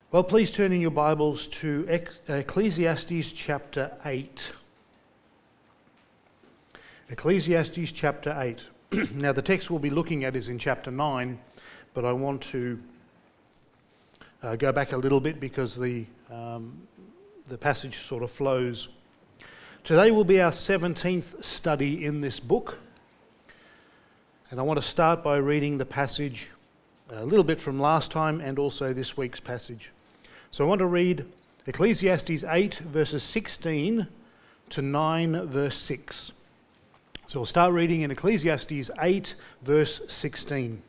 Well, please turn in your Bibles to Ecclesiastes chapter 8. Ecclesiastes chapter 8. Now, the text we'll be looking at is in chapter 9, but I want to go back a little bit because the passage sort of flows. Today will be our 17th study in this book, and I want to start by reading the passage a little bit from last time and also this week's passage. So I want to read Ecclesiastes 8 verses 16 to 9 verse 6. So we'll start reading in Ecclesiastes 8 verse 16.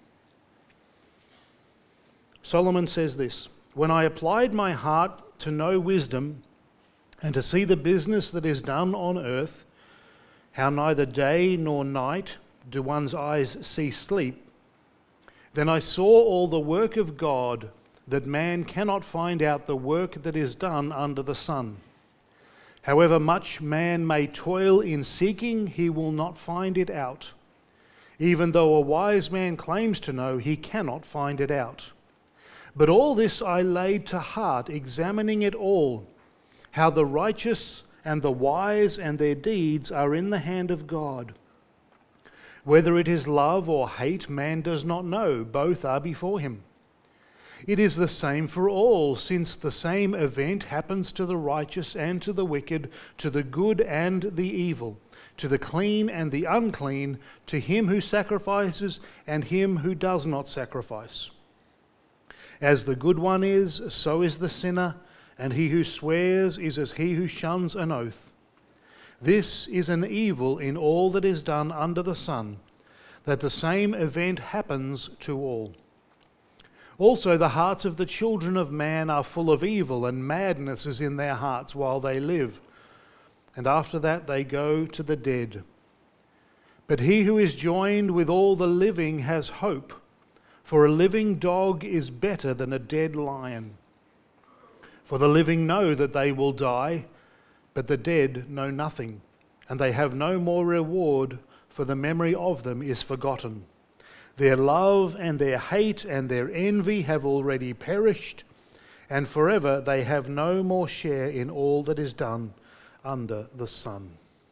Solomon says this: "When I applied my heart to know wisdom and to see the business that is done on earth, how neither day nor night do one's eyes see sleep, then I saw all the work of God, that man cannot find out the work that is done under the sun. However much man may toil in seeking, he will not find it out. Even though a wise man claims to know, he cannot find it out. But all this I laid to heart, examining it all, how the righteous and the wise and their deeds are in the hand of God. Whether it is love or hate, man does not know. Both are before him. It is the same for all, since the same event happens to the righteous and to the wicked, to the good and the evil, to the clean and the unclean, to him who sacrifices and him who does not sacrifice. As the good one is, so is the sinner, and he who swears is as he who shuns an oath. This is an evil in all that is done under the sun, that the same event happens to all. Also the hearts of the children of man are full of evil, and madness is in their hearts while they live, and after that they go to the dead. But he who is joined with all the living has hope, for a living dog is better than a dead lion. For the living know that they will die, but the dead know nothing, and they have no more reward, for the memory of them is forgotten. Their love and their hate and their envy have already perished, and forever they have no more share in all that is done under the sun."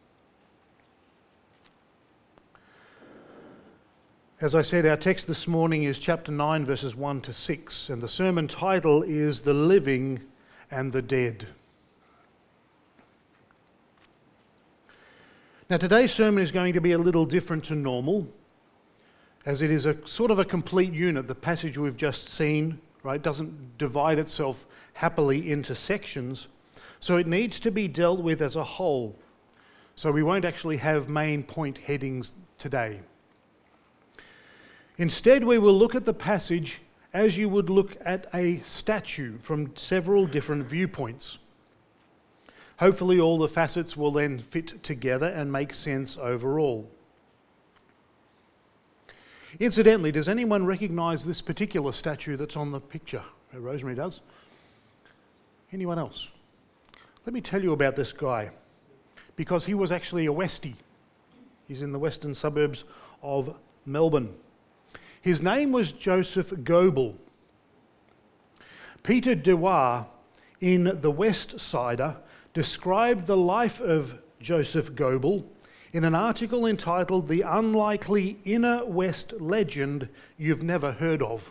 As I said, our text this morning is chapter 9, verses 1 to 6, and the sermon title is "The Living and the Dead." Now, today's sermon is going to be a little different to normal, as it is a sort of a complete unit. The passage we've just seen, right, doesn't divide itself happily into sections, so it needs to be dealt with as a whole. So we won't actually have main point headings today. Instead, we will look at the passage as you would look at a statue from several different viewpoints. Hopefully all the facets will then fit together and make sense overall. Incidentally, does anyone recognise this particular statue that's on the picture? Rosemary does. Anyone else? Let me tell you about this guy, because he was actually a Westie. He's in the western suburbs of Melbourne. His name was Joseph Goebel. Peter Dewar in The West Sider described the life of Joseph Goebel in an article entitled "The Unlikely Inner West Legend You've Never Heard of."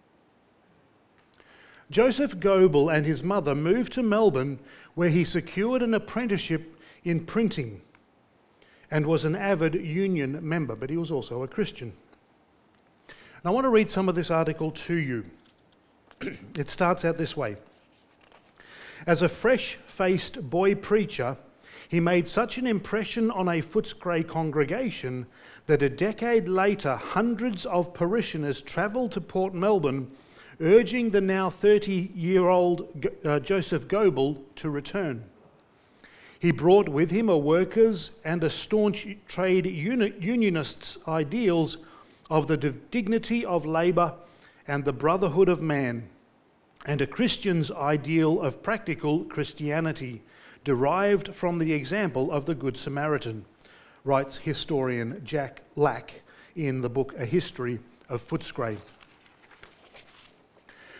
Joseph Goebel and his mother moved to Melbourne, where he secured an apprenticeship in printing and was an avid union member, but he was also a Christian. And I want to read some of this article to you. It starts out this way: "As a fresh-faced boy preacher, he made such an impression on a Footscray congregation that a decade later, hundreds of parishioners travelled to Port Melbourne, urging the now 30-year-old Joseph Goebel to return. He brought with him a workers' and a staunch trade unionist's ideals of the dignity of labour and the brotherhood of man, and a Christian's ideal of practical Christianity, derived from the example of the Good Samaritan," writes historian Jack Lack in the book A History of Footscray.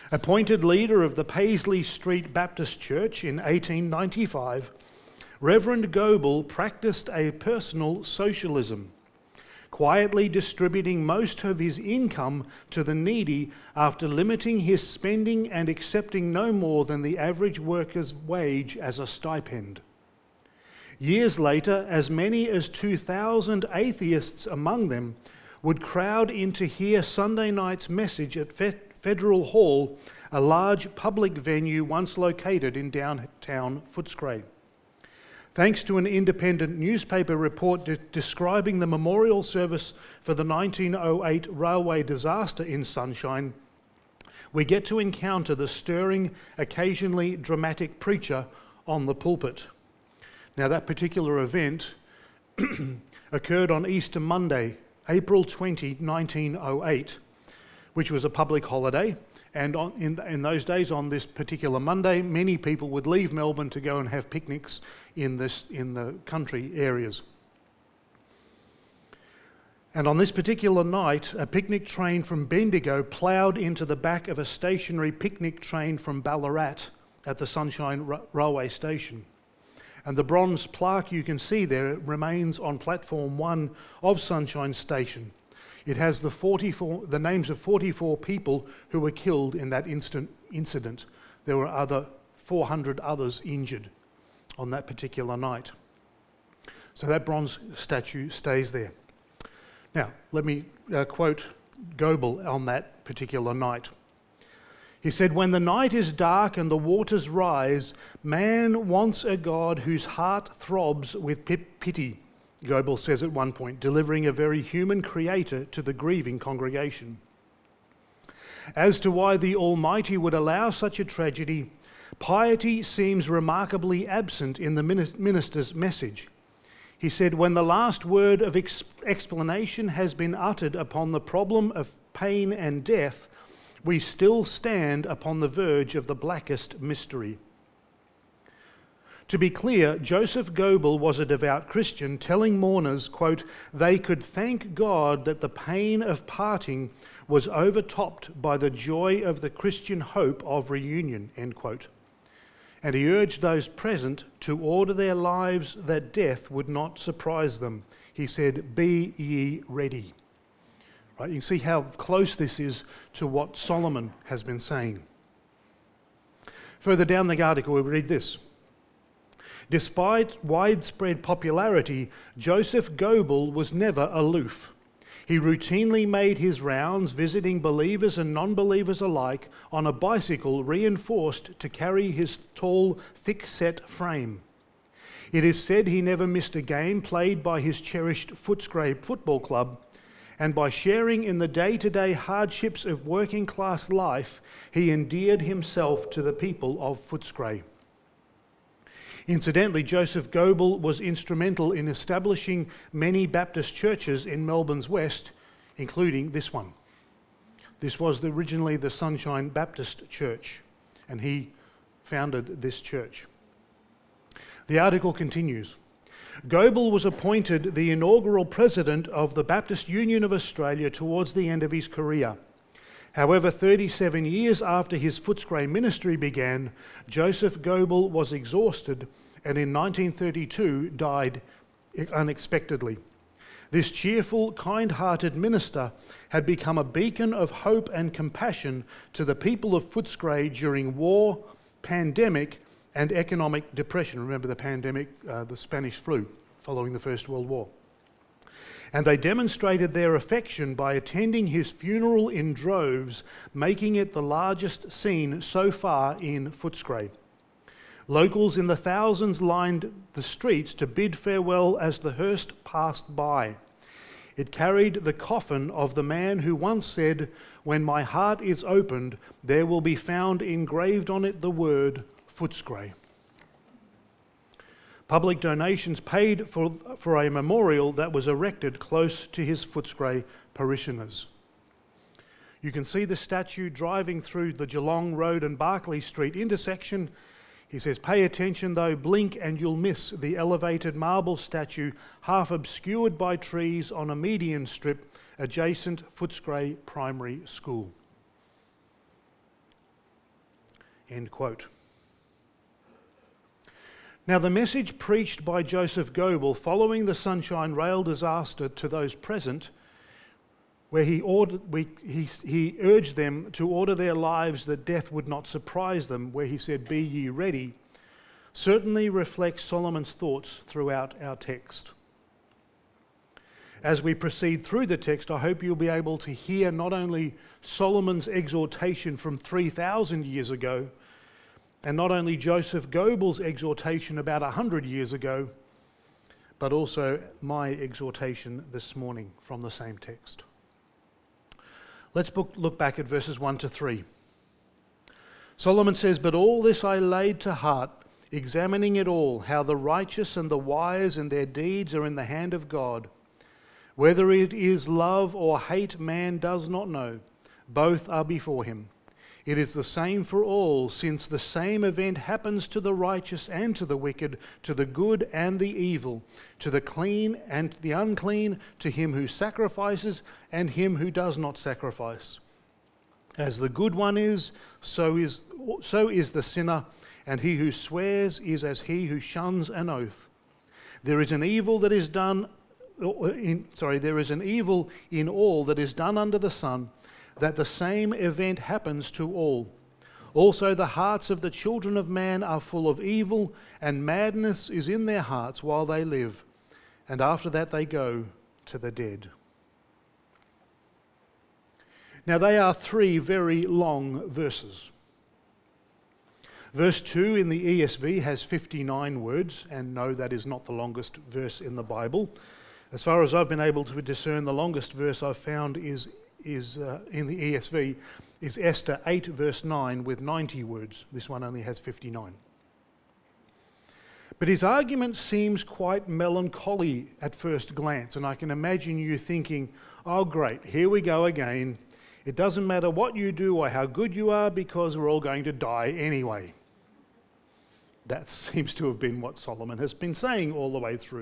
Appointed leader of the Paisley Street Baptist Church in 1895, Reverend Goebel practiced a personal socialism, quietly distributing most of his income to the needy after limiting his spending and accepting no more than the average worker's wage as a stipend. Years later, as many as 2,000 atheists among them would crowd in to hear Sunday night's message at Federal Hall, a large public venue once located in downtown Footscray. Thanks to an independent newspaper report describing the memorial service for the 1908 railway disaster in Sunshine, we get to encounter the stirring, occasionally dramatic preacher on the pulpit. Now, that particular event occurred on Easter Monday, April 20, 1908, which was a public holiday. And in those days, on this particular Monday, many people would leave Melbourne to go and have picnics in the country areas. And on this particular night, a picnic train from Bendigo ploughed into the back of a stationary picnic train from Ballarat at the Sunshine Railway Station. And the bronze plaque you can see there remains on platform 1 of Sunshine Station. It has the names of 44 people who were killed in that incident. There were 400 others injured on that particular night. So that bronze statue stays there. Now, let me quote Goebel on that particular night. He said, "When the night is dark and the waters rise, man wants a God whose heart throbs with pity," Goebel says at one point, delivering a very human creator to the grieving congregation. As to why the Almighty would allow such a tragedy, piety seems remarkably absent in the minister's message. He said, "When the last word of explanation has been uttered upon the problem of pain and death, we still stand upon the verge of the blackest mystery." To be clear, Joseph Goebel was a devout Christian, telling mourners, quote, they could thank God that the pain of parting was overtopped by the joy of the Christian hope of reunion, end quote. And he urged those present to order their lives that death would not surprise them. He said, "Be ye ready." Right, you can see how close this is to what Solomon has been saying. Further down the article, we read this. Despite widespread popularity, Joseph Goebel was never aloof. He routinely made his rounds, visiting believers and non-believers alike, on a bicycle reinforced to carry his tall, thick-set frame. It is said he never missed a game played by his cherished Footscray Football Club, and by sharing in the day-to-day hardships of working-class life, he endeared himself to the people of Footscray. Incidentally, Joseph Goebel was instrumental in establishing many Baptist churches in Melbourne's west, including this one. This was originally the Sunshine Baptist Church, and he founded this church. The article continues. Goebel was appointed the inaugural president of the Baptist Union of Australia towards the end of his career. However, 37 years after his Footscray ministry began, Joseph Goebel was exhausted and in 1932 died unexpectedly. This cheerful, kind-hearted minister had become a beacon of hope and compassion to the people of Footscray during war, pandemic, and economic depression. Remember the pandemic, the Spanish flu, following the First World War. And they demonstrated their affection by attending his funeral in droves, making it the largest seen so far in Footscray. Locals in the thousands lined the streets to bid farewell as the hearse passed by. It carried the coffin of the man who once said, "When my heart is opened, there will be found engraved on it the word Footscray." Public donations paid for a memorial that was erected close to his Footscray parishioners. You can see the statue driving through the Geelong Road and Barclay Street intersection. He says, "Pay attention though, blink and you'll miss the elevated marble statue half obscured by trees on a median strip adjacent Footscray Primary School." End quote. Now, the message preached by Joseph Goebbels following the Sunshine Rail disaster to those present, where he urged them to order their lives that death would not surprise them, where he said, "Be ye ready," certainly reflects Solomon's thoughts throughout our text. As we proceed through the text, I hope you'll be able to hear not only Solomon's exhortation from 3,000 years ago, and not only Joseph Goebbels' exhortation about 100 years ago, but also my exhortation this morning from the same text. Let's look back at verses 1 to 3. Solomon says, "But all this I laid to heart, examining it all, how the righteous and the wise and their deeds are in the hand of God. Whether it is love or hate, man does not know. Both are before him. It is the same for all, since the same event happens to the righteous and to the wicked, to the good and the evil, to the clean and the unclean, to him who sacrifices and him who does not sacrifice. As the good one is, so is the sinner, and he who swears is as he who shuns an oath. There is an evil that is done. There is an evil in all that is done under the sun, that the same event happens to all. Also the hearts of the children of man are full of evil, and madness is in their hearts while they live, and after that they go to the dead." Now they are 3 very long verses. Verse 2 in the ESV has 59 words, and no, that is not the longest verse in the Bible. As far as I've been able to discern, the longest verse I've found is in the ESV is Esther 8 verse 9 with 90 words. This one only has 59. But his argument seems quite melancholy at first glance, and I can imagine you thinking, "Oh great, here we go again. It doesn't matter what you do or how good you are, because we're all going to die anyway." That seems to have been what Solomon has been saying all the way through.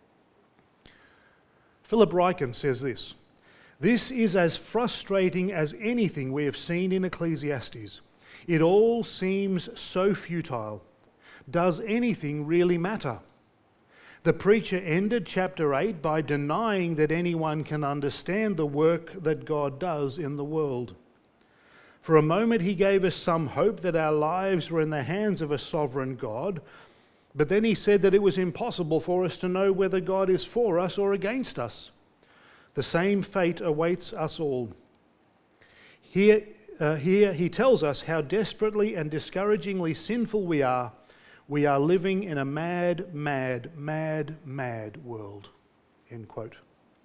Philip Ryken says this: "This is as frustrating as anything we have seen in Ecclesiastes. It all seems so futile. Does anything really matter? The preacher ended chapter 8 by denying that anyone can understand the work that God does in the world. For a moment he gave us some hope that our lives were in the hands of a sovereign God, but then he said that it was impossible for us to know whether God is for us or against us. The same fate awaits us all. Here he tells us how desperately and discouragingly sinful we are. We are living in a mad, mad, mad, mad world." End quote.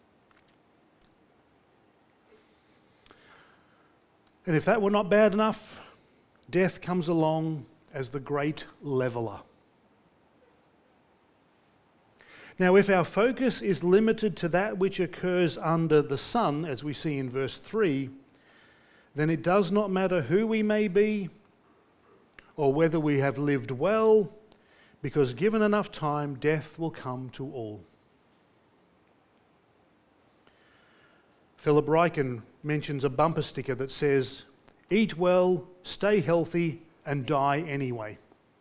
And if that were not bad enough, death comes along as the great leveller. Now, if our focus is limited to that which occurs under the sun, as we see in verse 3, then it does not matter who we may be or whether we have lived well, because given enough time, death will come to all. Philip Ryken mentions a bumper sticker that says, "Eat well, stay healthy, and die anyway."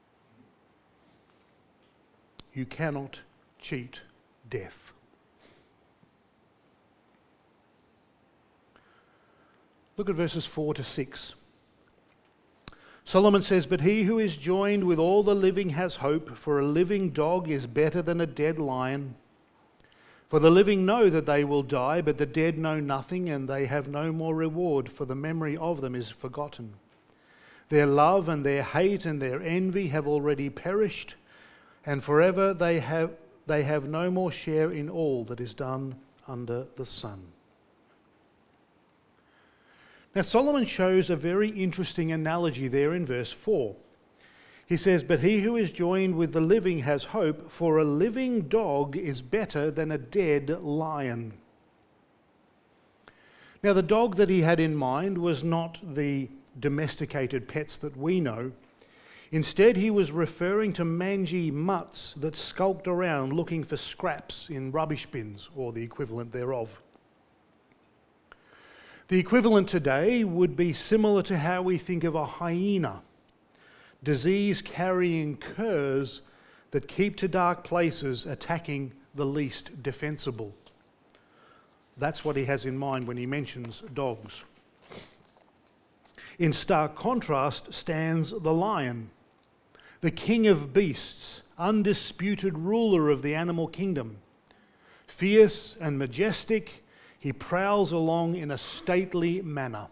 You cannot cheat death. Look at verses 4 to 6. Solomon says, "But he who is joined with all the living has hope, for a living dog is better than a dead lion. For the living know that they will die, but the dead know nothing, and they have no more reward, for the memory of them is forgotten. Their love and their hate and their envy have already perished, and forever they have no more share in all that is done under the sun." Now Solomon shows a very interesting analogy there in verse 4. He says, "But he who is joined with the living has hope, for a living dog is better than a dead lion." Now the dog that he had in mind was not the domesticated pets that we know. Instead, he was referring to mangy mutts that skulked around looking for scraps in rubbish bins, or the equivalent thereof. The equivalent today would be similar to how we think of a hyena, disease-carrying curs that keep to dark places, attacking the least defensible. That's what he has in mind when he mentions dogs. In stark contrast stands the lion, the king of beasts, undisputed ruler of the animal kingdom. Fierce and majestic, he prowls along in a stately manner.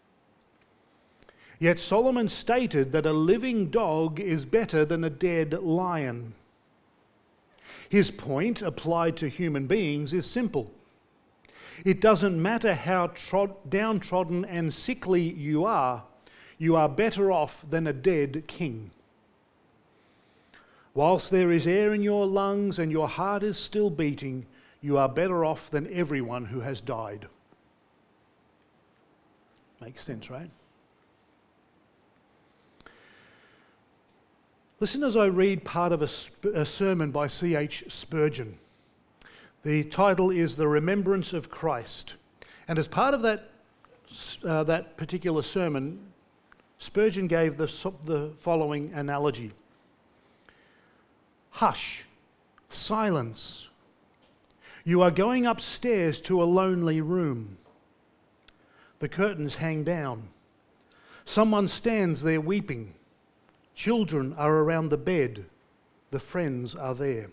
Yet Solomon stated that a living dog is better than a dead lion. His point, applied to human beings, is simple. It doesn't matter how downtrodden and sickly you are better off than a dead king. Whilst there is air in your lungs and your heart is still beating, you are better off than everyone who has died. Makes sense, right? Listen as I read part of a sermon by C.H. Spurgeon. The title is The Remembrance of Christ. And as part of that particular sermon, Spurgeon gave the following analogy. Hush, silence. You are going upstairs to a lonely room. The curtains hang down. Someone stands there weeping. Children are around the bed. The friends are there.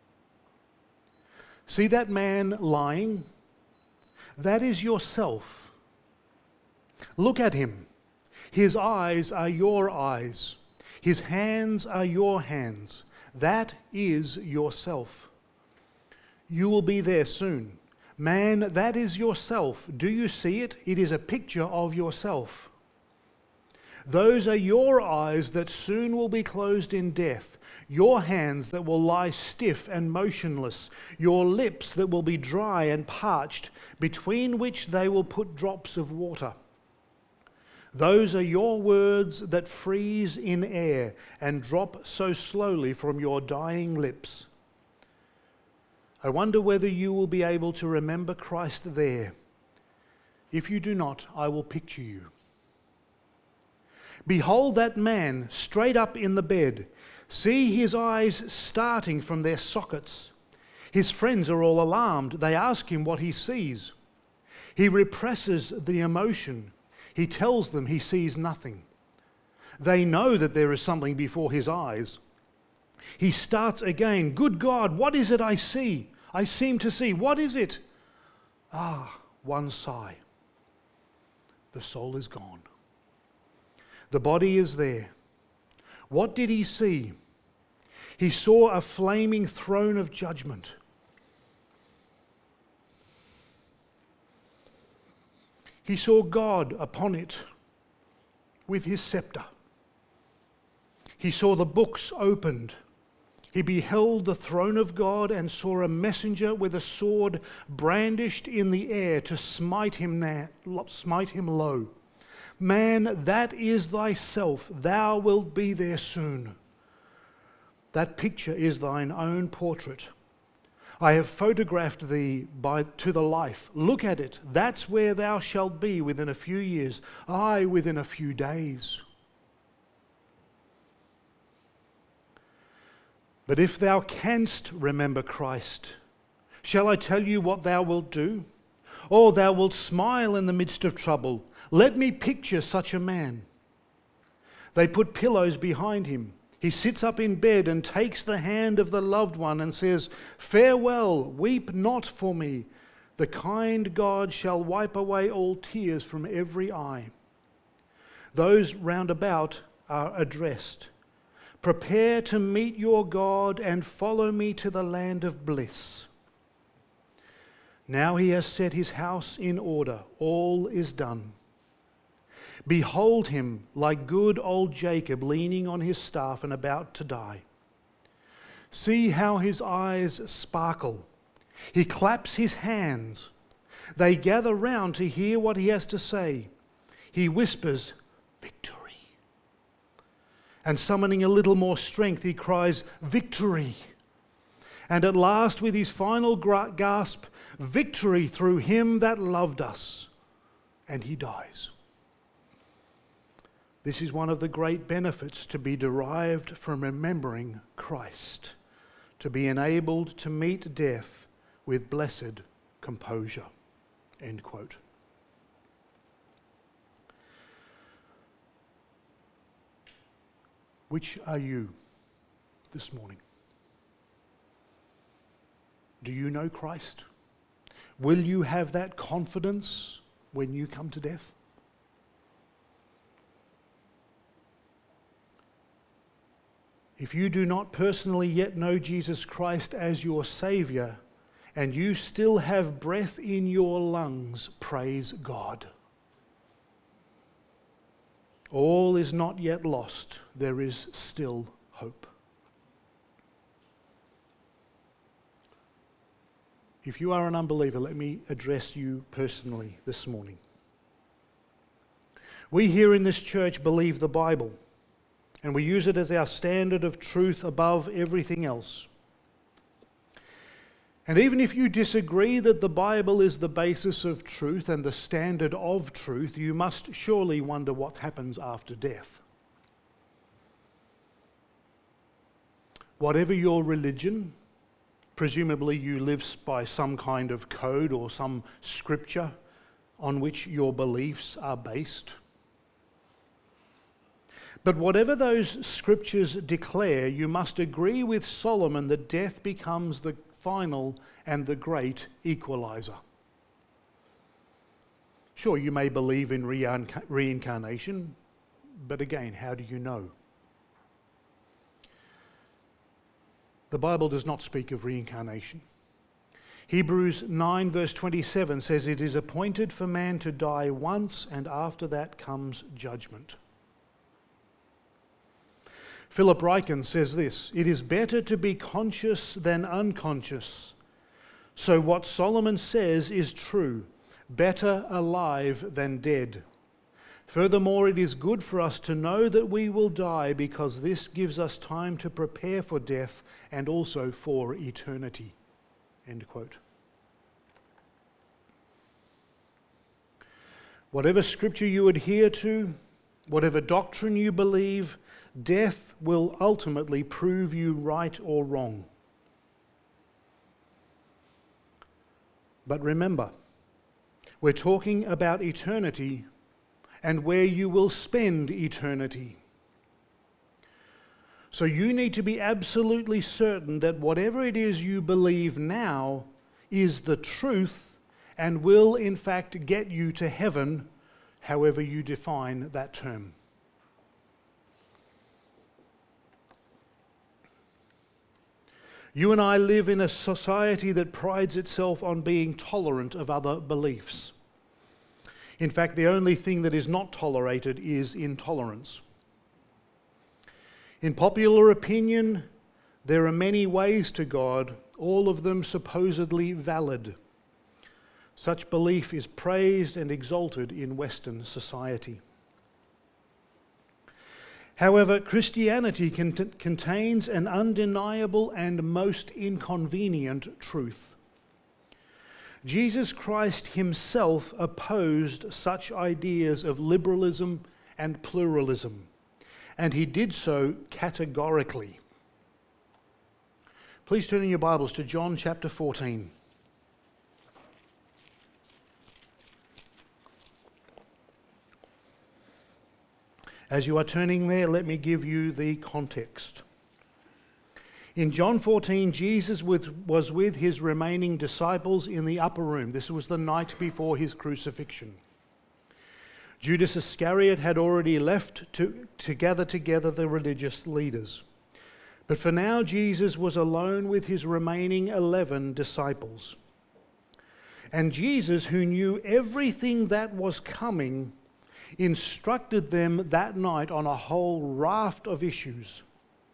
See that man lying? That is yourself. Look at him. His eyes are your eyes. His hands are your hands. That is yourself. You will be there soon. Man, that is yourself. Do you see it? It is a picture of yourself. Those are your eyes that soon will be closed in death, your hands that will lie stiff and motionless, your lips that will be dry and parched, between which they will put drops of water. Those are your words that freeze in air and drop so slowly from your dying lips. I wonder whether you will be able to remember Christ there. If you do not, I will picture you. Behold that man straight up in the bed. See his eyes starting from their sockets. His friends are all alarmed. They ask him what he sees. He represses the emotion. He tells them he sees nothing. They know that there is something before his eyes. He starts again. Good God, what is it I see? I seem to see. What is it? One sigh. The soul is gone. The body is there. What did he see? He saw a flaming throne of judgment. He saw God upon it with his scepter. He saw the books opened. He beheld the throne of God and saw a messenger with a sword brandished in the air to smite him low. Man, that is thyself. Thou wilt be there soon. That picture is thine own portrait. I have photographed thee to the life. Look at it. That's where thou shalt be within a few years. Aye, within a few days. But if thou canst remember Christ, shall I tell you what thou wilt do? Or thou wilt smile in the midst of trouble. Let me picture such a man. They put pillows behind him. He sits up in bed and takes the hand of the loved one and says, Farewell, weep not for me. The kind God shall wipe away all tears from every eye. Those round about are addressed. Prepare to meet your God and follow me to the land of bliss. Now he has set his house in order. All is done. Behold him like good old Jacob leaning on his staff and about to die. See how his eyes sparkle. He claps his hands. They gather round to hear what he has to say. He whispers, Victory. And summoning a little more strength, he cries, Victory. And at last, with his final gasp, Victory through him that loved us. And he dies. This is one of the great benefits to be derived from remembering Christ, to be enabled to meet death with blessed composure." End quote. Which are you this morning? Do you know Christ? Will you have that confidence when you come to death? If you do not personally yet know Jesus Christ as your Saviour, and you still have breath in your lungs, praise God. All is not yet lost. There is still hope. If you are an unbeliever, let me address you personally this morning. We here in this church believe the Bible, and we use it as our standard of truth above everything else. And even if you disagree that the Bible is the basis of truth and the standard of truth, you must surely wonder what happens after death. Whatever your religion, presumably you live by some kind of code or some scripture on which your beliefs are based. But whatever those scriptures declare, you must agree with Solomon that death becomes the final and the great equalizer. Sure, you may believe in reincarnation, but again, how do you know? The Bible does not speak of reincarnation. Hebrews 9 verse 27 says, "It is appointed for man to die once, and after that comes judgment." Philip Ryken says this, "It is better to be conscious than unconscious. So what Solomon says is true, better alive than dead. Furthermore, it is good for us to know that we will die, because this gives us time to prepare for death and also for eternity." End quote. Whatever scripture you adhere to, whatever doctrine you believe, death will ultimately prove you right or wrong. But remember, we're talking about eternity and where you will spend eternity. So you need to be absolutely certain that whatever it is you believe now is the truth and will in fact get you to heaven, however you define that term. You and I live in a society that prides itself on being tolerant of other beliefs. In fact, the only thing that is not tolerated is intolerance. In popular opinion, there are many ways to God, all of them supposedly valid. Such belief is praised and exalted in Western society. However, Christianity contains an undeniable and most inconvenient truth. Jesus Christ himself opposed such ideas of liberalism and pluralism, and he did so categorically. Please turn in your Bibles to John chapter 14. As you are turning there, let me give you the context. In John 14, Jesus was with his remaining disciples in the upper room. This was the night before his crucifixion. Judas Iscariot had already left to gather together the religious leaders. But for now, Jesus was alone with his remaining 11 disciples. And Jesus, who knew everything that was coming, instructed them that night on a whole raft of issues.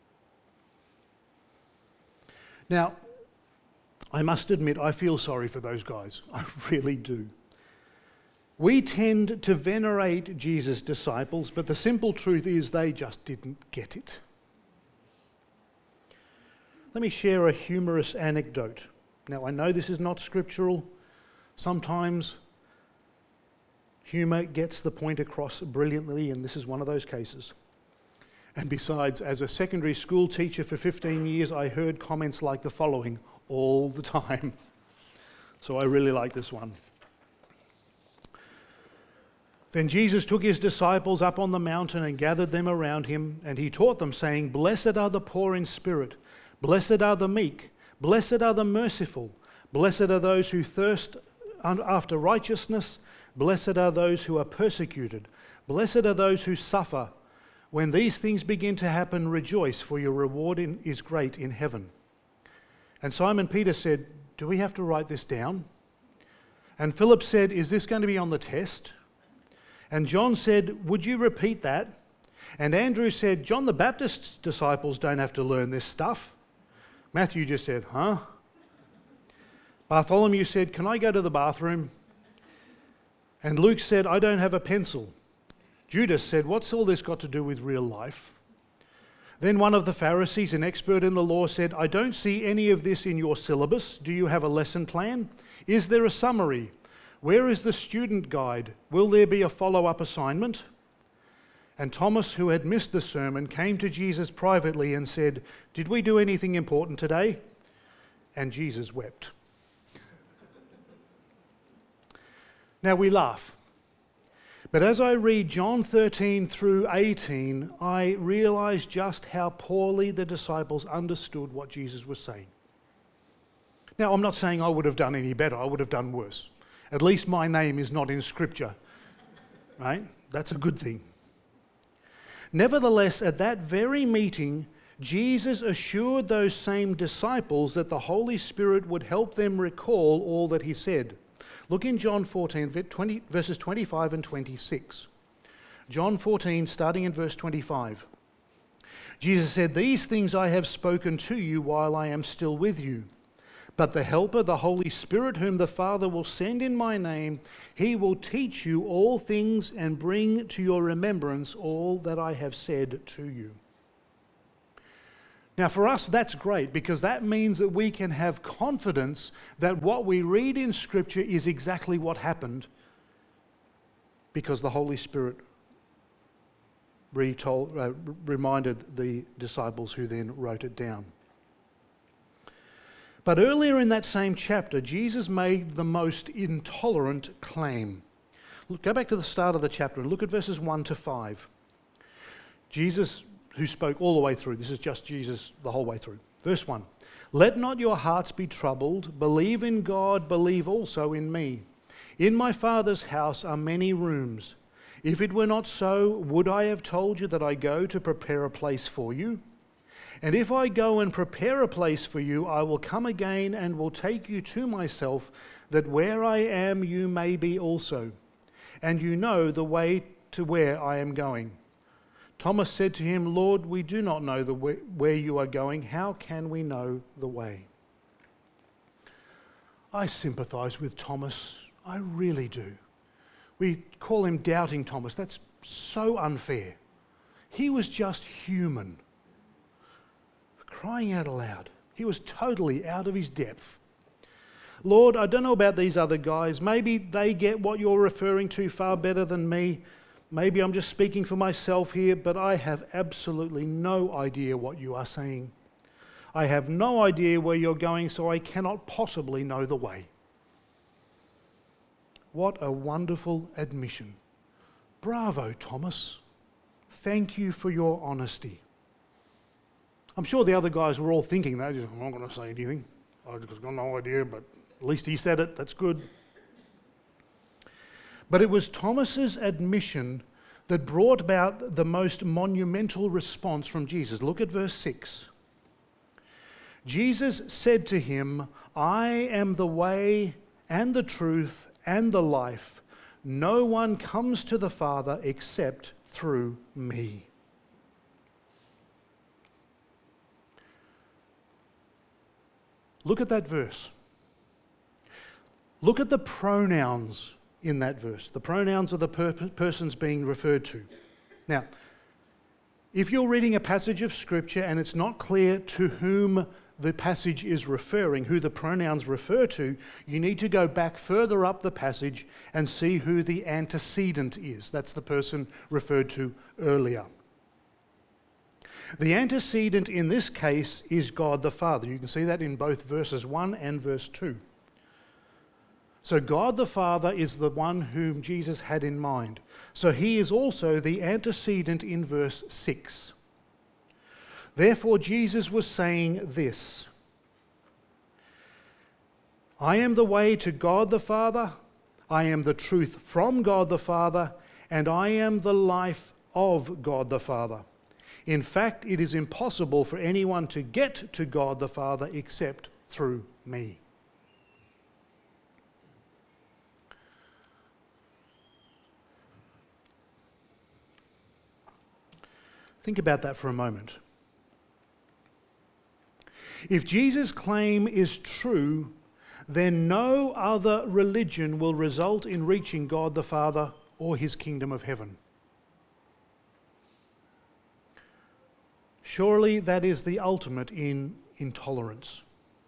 Now, I must admit, I feel sorry for those guys. I really do. We tend to venerate Jesus' disciples, but the simple truth is they just didn't get it. Let me share a humorous anecdote. Now, I know this is not scriptural. Sometimes Humour gets the point across brilliantly, and this is one of those cases. And besides, as a secondary school teacher for 15 years, I heard comments like the following all the time. So I really like this one. Then Jesus took his disciples up on the mountain and gathered them around him, and he taught them, saying, "Blessed are the poor in spirit, blessed are the meek, blessed are the merciful, blessed are those who thirst after righteousness, blessed are those who are persecuted, blessed are those who suffer. When these things begin to happen, rejoice, for your reward is great in heaven." And Simon Peter said, "Do we have to write this down?" And Philip said, "Is this going to be on the test?" And John said, "Would you repeat that?" And Andrew said, "John the Baptist's disciples don't have to learn this stuff." Matthew just said, "Huh?" Bartholomew said, "Can I go to the bathroom?" And Luke said, "I don't have a pencil." Judas said, "What's all this got to do with real life?" Then one of the Pharisees, an expert in the law, said, "I don't see any of this in your syllabus. Do you have a lesson plan? Is there a summary? Where is the student guide? Will there be a follow-up assignment?" And Thomas, who had missed the sermon, came to Jesus privately and said, "Did we do anything important today?" And Jesus wept. Now we laugh. But as I read John 13 through 18, I realise just how poorly the disciples understood what Jesus was saying. Now, I'm not saying I would have done any better. I would have done worse. At least my name is not in Scripture, right? That's a good thing. Nevertheless, at that very meeting, Jesus assured those same disciples that the Holy Spirit would help them recall all that he said. Look in John 14, verses 25 and 26. John 14, starting in verse 25. Jesus said, "These things I have spoken to you while I am still with you. But the Helper, the Holy Spirit, whom the Father will send in my name, he will teach you all things and bring to your remembrance all that I have said to you." Now for us, that's great, because that means that we can have confidence that what we read in Scripture is exactly what happened, because the Holy Spirit reminded the disciples, who then wrote it down. But earlier in that same chapter, Jesus made the most intolerant claim. Go back to the start of the chapter and look at verses 1 to 5. Jesus, who spoke all the way through, this is just Jesus the whole way through. Verse 1, "Let not your hearts be troubled. Believe in God, believe also in me. In my Father's house are many rooms. If it were not so, would I have told you that I go to prepare a place for you? And if I go and prepare a place for you, I will come again and will take you to myself, that where I am you may be also. And you know the way to where I am going." Thomas said to him, "Lord, we do not know where you are going. How can we know the way?" I sympathise with Thomas. I really do. We call him Doubting Thomas. That's so unfair. He was just human. Crying out aloud. He was totally out of his depth. "Lord, I don't know about these other guys. Maybe they get what you're referring to far better than me. Maybe I'm just speaking for myself here, but I have absolutely no idea what you are saying. I have no idea where you're going, so I cannot possibly know the way." What a wonderful admission. Bravo, Thomas. Thank you for your honesty. I'm sure the other guys were all thinking that. I'm not going to say anything. I've just got no idea, but at least he said it. That's good. But it was Thomas's admission that brought about the most monumental response from Jesus. Look at verse 6. Jesus said to him, "I am the way and the truth and the life. No one comes to the Father except through me." Look at that verse. Look at the pronouns in that verse. The pronouns are the persons being referred to. Now, if you're reading a passage of Scripture and it's not clear to whom the passage is referring, who the pronouns refer to, you need to go back further up the passage and see who the antecedent is. That's the person referred to earlier. The antecedent in this case is God the Father. You can see that in both verses 1 and verse 2. So God the Father is the one whom Jesus had in mind. So he is also the antecedent in verse 6. Therefore Jesus was saying this: I am the way to God the Father, I am the truth from God the Father, and I am the life of God the Father. In fact, it is impossible for anyone to get to God the Father except through me. Think about that for a moment. If Jesus' claim is true, then no other religion will result in reaching God the Father or his kingdom of heaven. Surely that is the ultimate in intolerance.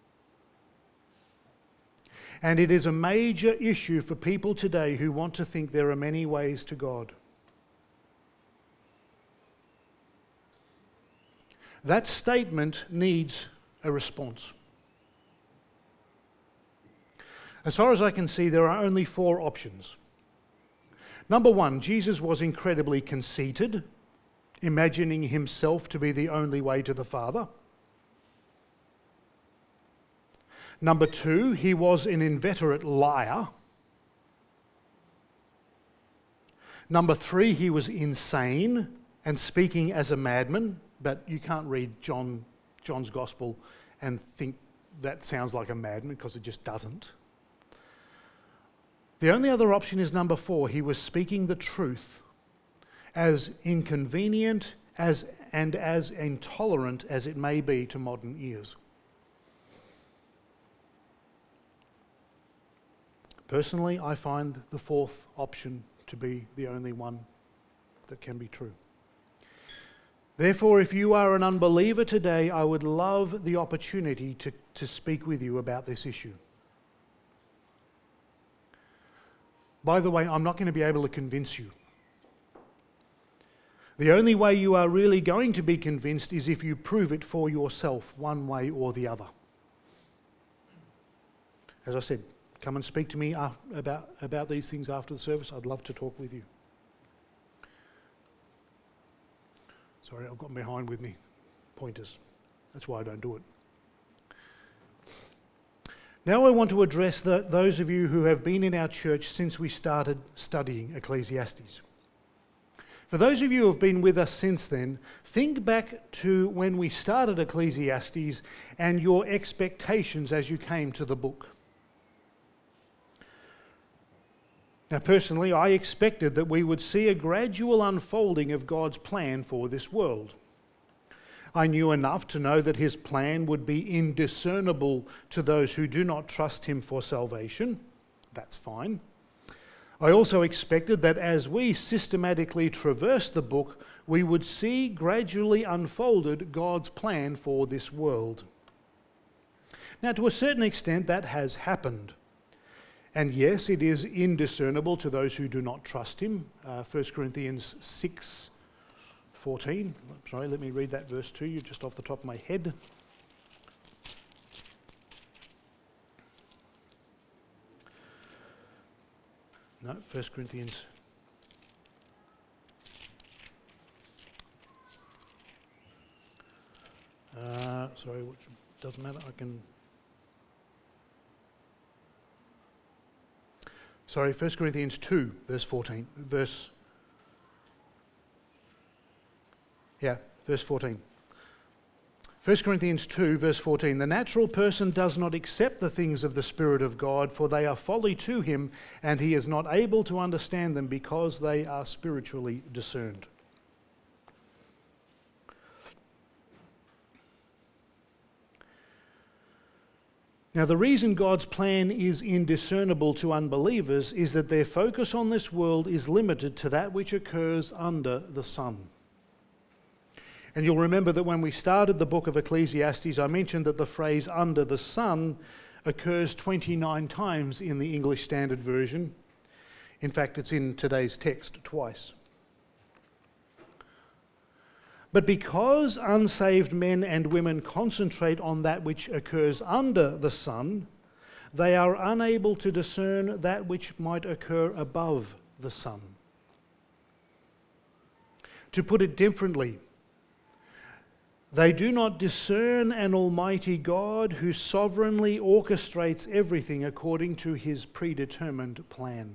And it is a major issue for people today who want to think there are many ways to God. That statement needs a response. As far as I can see, there are only 4 options. Number 1, Jesus was incredibly conceited, imagining himself to be the only way to the Father. Number 2, he was an inveterate liar. Number 3, he was insane and speaking as a madman, but you can't read John's Gospel and think that sounds like a madman, because it just doesn't. The only other option is number 4. He was speaking the truth, as inconvenient and as intolerant as it may be to modern ears. Personally, I find the 4th option to be the only one that can be true. Therefore, if you are an unbeliever today, I would love the opportunity to speak with you about this issue. By the way, I'm not going to be able to convince you. The only way you are really going to be convinced is if you prove it for yourself, one way or the other. As I said, come and speak to me about these things after the service. I'd love to talk with you. Sorry, I've got behind with me pointers. That's why I don't do it. Now I want to address those of you who have been in our church since we started studying Ecclesiastes. For those of you who have been with us since then, think back to when we started Ecclesiastes and your expectations as you came to the book. Now, personally, I expected that we would see a gradual unfolding of God's plan for this world. I knew enough to know that his plan would be indiscernible to those who do not trust him for salvation. That's fine. I also expected that as we systematically traverse the book, we would see gradually unfolded God's plan for this world. Now, to a certain extent, that has happened. And yes, it is indiscernible to those who do not trust him. 1 Corinthians 6:14. Sorry, let me read that verse to you just off the top of my head. No, 1 Corinthians. Sorry, which doesn't matter. Sorry, 1 Corinthians 2, verse 14. Verse 14. 1 Corinthians 2, verse 14. The natural person does not accept the things of the Spirit of God, for they are folly to him, and he is not able to understand them because they are spiritually discerned. Now, the reason God's plan is indiscernible to unbelievers is that their focus on this world is limited to that which occurs under the sun. And you'll remember that when we started the book of Ecclesiastes, I mentioned that the phrase under the sun occurs 29 times in the English Standard Version. In fact, it's in today's text twice. But because unsaved men and women concentrate on that which occurs under the sun, they are unable to discern that which might occur above the sun. To put it differently, they do not discern an almighty God who sovereignly orchestrates everything according to his predetermined plan.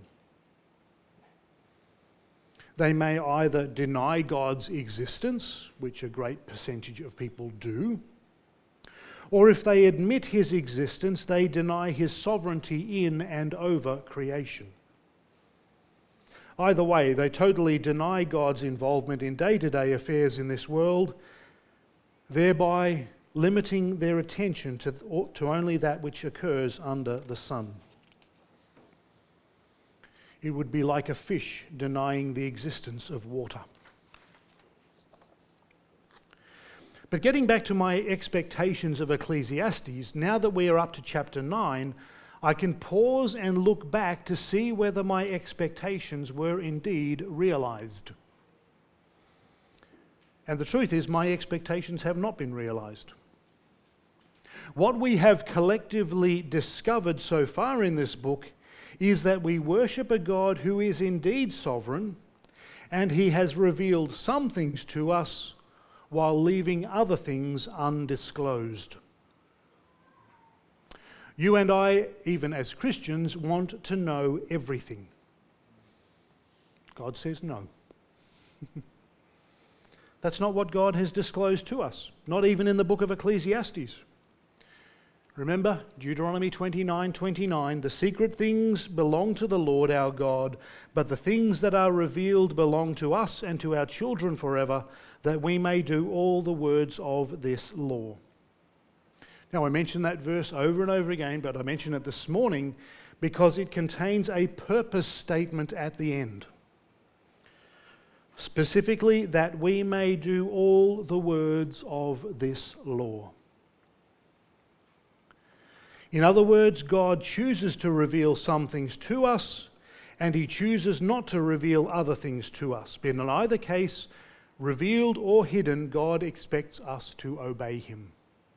They may either deny God's existence, which a great percentage of people do, or if they admit his existence, they deny his sovereignty in and over creation. Either way, they totally deny God's involvement in day-to-day affairs in this world, thereby limiting their attention to only that which occurs under the sun. It would be like a fish denying the existence of water. But getting back to my expectations of Ecclesiastes, now that we are up to chapter 9, I can pause and look back to see whether my expectations were indeed realized. And the truth is, my expectations have not been realized. What we have collectively discovered so far in this book is that we worship a God who is indeed sovereign, and he has revealed some things to us while leaving other things undisclosed. You and I, even as Christians, want to know everything. God says no. That's not what God has disclosed to us, not even in the book of Ecclesiastes. Remember, Deuteronomy 29:29, the secret things belong to the Lord our God, but the things that are revealed belong to us and to our children forever, that we may do all the words of this law. Now, I mention that verse over and over again, but I mention it this morning because it contains a purpose statement at the end. Specifically, that we may do all the words of this law. In other words, God chooses to reveal some things to us, and he chooses not to reveal other things to us. But in either case, revealed or hidden, God expects us to obey him.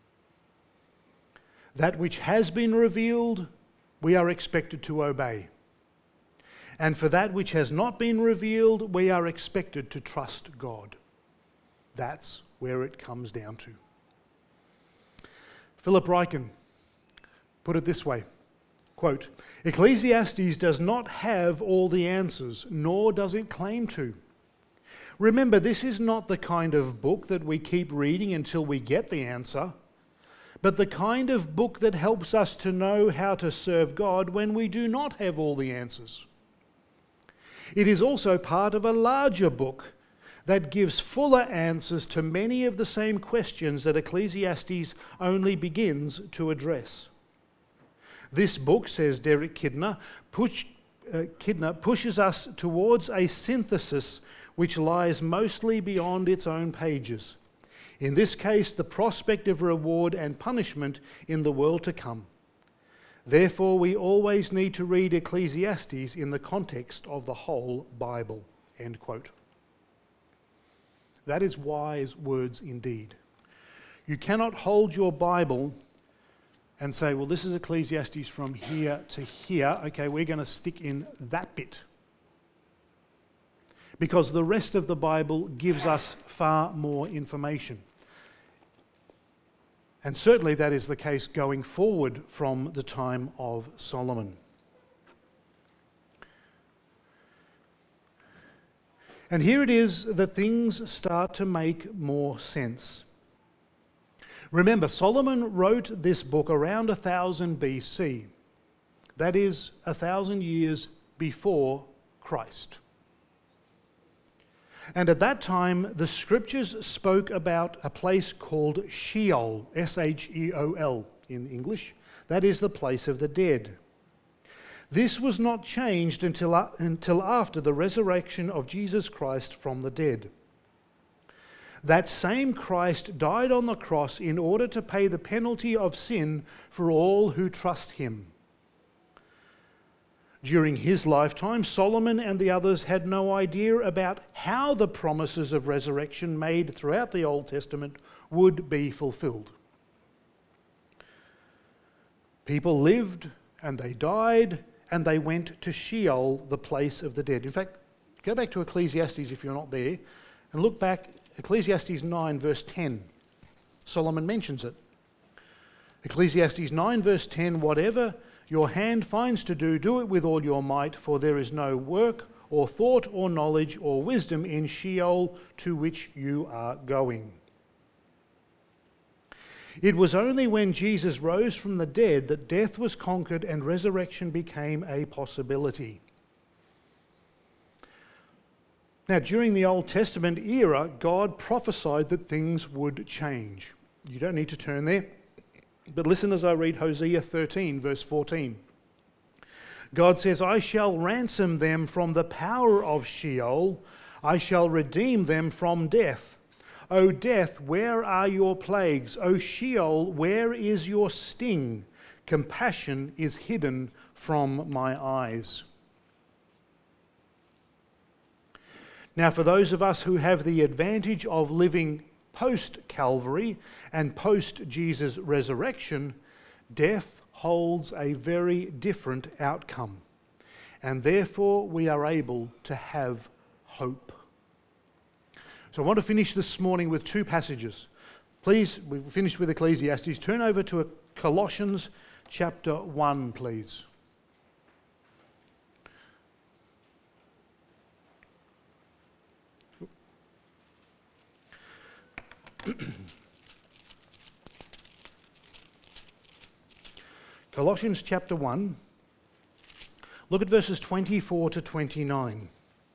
That which has been revealed, we are expected to obey. And for that which has not been revealed, we are expected to trust God. That's where it comes down to. Philip Ryken put it this way, quote, Ecclesiastes does not have all the answers, nor does it claim to. Remember, this is not the kind of book that we keep reading until we get the answer, but the kind of book that helps us to know how to serve God when we do not have all the answers. It is also part of a larger book that gives fuller answers to many of the same questions that Ecclesiastes only begins to address. This book, says Derek Kidner, pushes us towards a synthesis which lies mostly beyond its own pages. In this case, the prospect of reward and punishment in the world to come. Therefore, we always need to read Ecclesiastes in the context of the whole Bible. End quote. That is wise words indeed. You cannot hold your Bible and say, well, this is Ecclesiastes from here to here. Okay, we're going to stick in that bit. Because the rest of the Bible gives us far more information. And certainly that is the case going forward from the time of Solomon. And here it is that things start to make more sense. Remember, Solomon wrote this book around 1000 BC. That is 1000 years before Christ. And at that time, the scriptures spoke about a place called Sheol, S-H-E-O-L in English. That is the place of the dead. This was not changed until after the resurrection of Jesus Christ from the dead. that same Christ died on the cross in order to pay the penalty of sin for all who trust him. During his lifetime, Solomon and the others had no idea about how the promises of resurrection made throughout the Old Testament would be fulfilled. People lived and they died and they went to Sheol, the place of the dead. In fact, go back to Ecclesiastes if you're not there and look back, Ecclesiastes 9 verse 10. Solomon mentions it. Ecclesiastes 9 verse 10, whatever your hand finds to do, do it with all your might, for there is no work or thought or knowledge or wisdom in Sheol to which you are going. It was only when Jesus rose from the dead that death was conquered and resurrection became a possibility. Now, during the Old Testament era, God prophesied that things would change. You don't need to turn there, but listen as I read Hosea 13, verse 14. God says, I shall ransom them from the power of Sheol. I shall redeem them from death. O death, where are your plagues? O Sheol, where is your sting? Compassion is hidden from my eyes. Now, for those of us who have the advantage of living post-Calvary and post-Jesus' resurrection, death holds a very different outcome. And therefore, we are able to have hope. So I want to finish this morning with two passages. Please, we've finished with Ecclesiastes. Turn over to Colossians chapter 1, please. Colossians chapter 1, look at verses 24 to 29.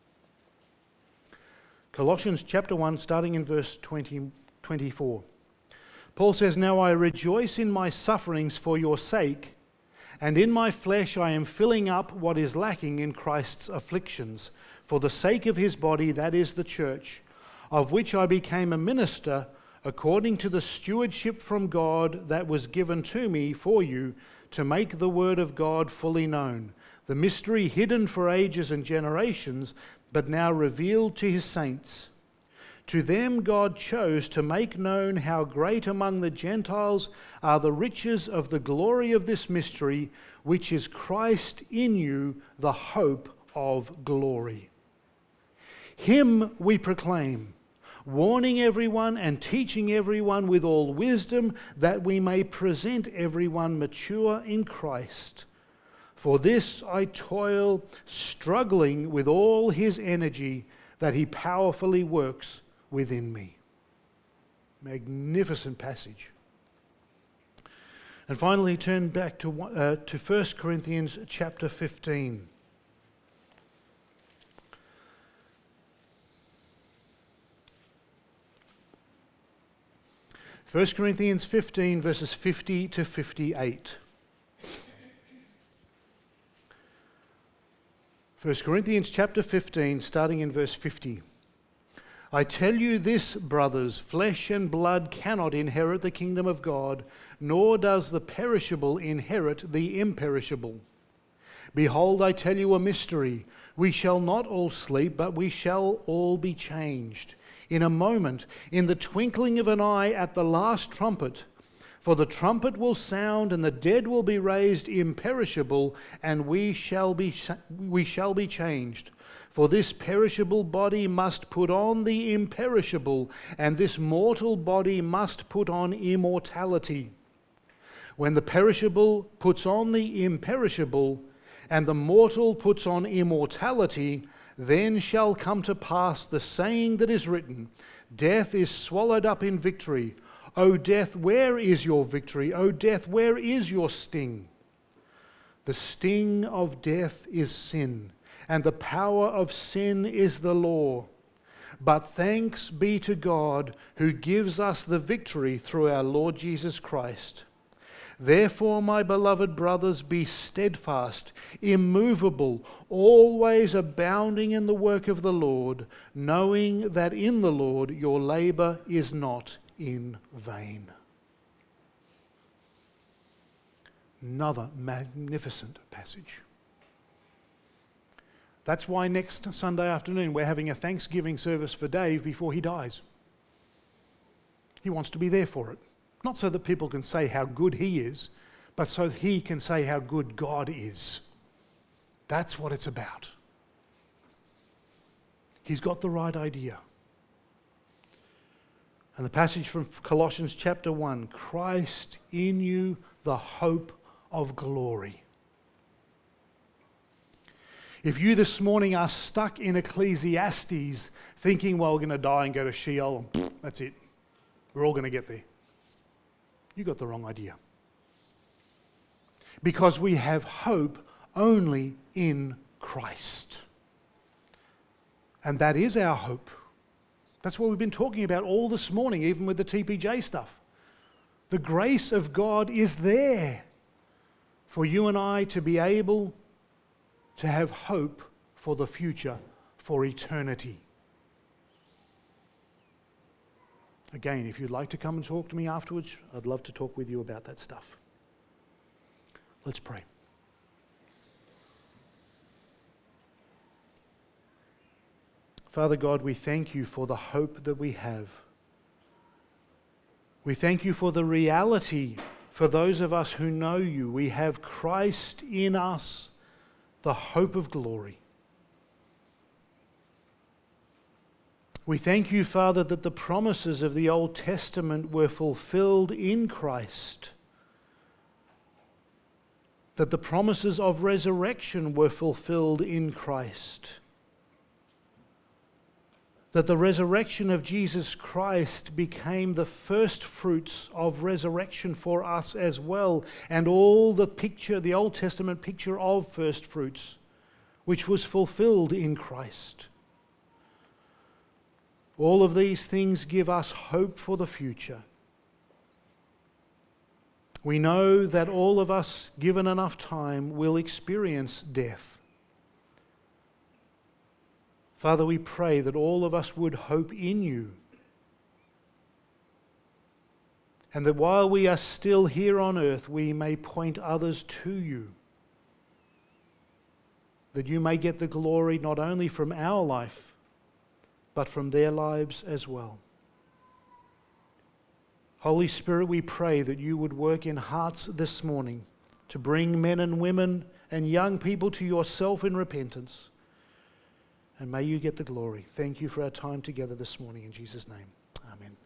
Colossians chapter 1, starting in verse 24. Paul says, Now I rejoice in my sufferings for your sake, and in my flesh I am filling up what is lacking in Christ's afflictions, for the sake of his body, that is the church, of which I became a minister according to the stewardship from God that was given to me for you, to make the word of God fully known, the mystery hidden for ages and generations, but now revealed to his saints. To them God chose to make known how great among the Gentiles are the riches of the glory of this mystery, which is Christ in you, the hope of glory. Him we proclaim, warning everyone and teaching everyone with all wisdom, that we may present everyone mature in Christ. For this I toil, struggling with all his energy that he powerfully works within me. Magnificent passage. And finally, turn back to 1 Corinthians chapter 15. 1 Corinthians 15, verses 50 to 58. 1 Corinthians chapter 15, starting in verse 50. I tell you this, brothers, flesh and blood cannot inherit the kingdom of God, nor does the perishable inherit the imperishable. Behold, I tell you a mystery. We shall not all sleep, but we shall all be changed. In a moment, in the twinkling of an eye, at the last trumpet. For the trumpet will sound, and the dead will be raised imperishable, and we shall be changed. For this perishable body must put on the imperishable, and this mortal body must put on immortality. When the perishable puts on the imperishable, and the mortal puts on immortality, then shall come to pass the saying that is written, Death is swallowed up in victory. O death, where is your victory? O death, where is your sting? The sting of death is sin, and the power of sin is the law. But thanks be to God who gives us the victory through our Lord Jesus Christ. Therefore, my beloved brothers, be steadfast, immovable, always abounding in the work of the Lord, knowing that in the Lord your labor is not in vain. Another magnificent passage. That's why next Sunday afternoon we're having a Thanksgiving service for Dave before he dies. He wants to be there for it. Not so that people can say how good he is, but so he can say how good God is. That's what it's about. He's got the right idea. And the passage from Colossians chapter 1, Christ in you, the hope of glory. If you this morning are stuck in Ecclesiastes thinking, well, we're going to die and go to Sheol, and that's it. We're all going to get there. You got the wrong idea. Because we have hope only in Christ. And that is our hope. That's what we've been talking about all this morning, even with the TPJ stuff. The grace of God is there for you and I to be able to have hope for the future, for eternity. Again, if you'd like to come and talk to me afterwards, I'd love to talk with you about that stuff. Let's pray. Father God, we thank you for the hope that we have. We thank you for the reality for those of us who know you. We have Christ in us, the hope of glory. We thank you, Father, that the promises of the Old Testament were fulfilled in Christ. That the promises of resurrection were fulfilled in Christ. That the resurrection of Jesus Christ became the first fruits of resurrection for us as well, and all the Old Testament picture of first fruits, which was fulfilled in Christ. All of these things give us hope for the future. We know that all of us, given enough time, will experience death. Father, we pray that all of us would hope in you, and that while we are still here on earth, we may point others to you, that you may get the glory not only from our life, but from their lives as well. Holy Spirit, we pray that you would work in hearts this morning to bring men and women and young people to yourself in repentance. And may you get the glory. Thank you for our time together this morning. In Jesus' name, amen.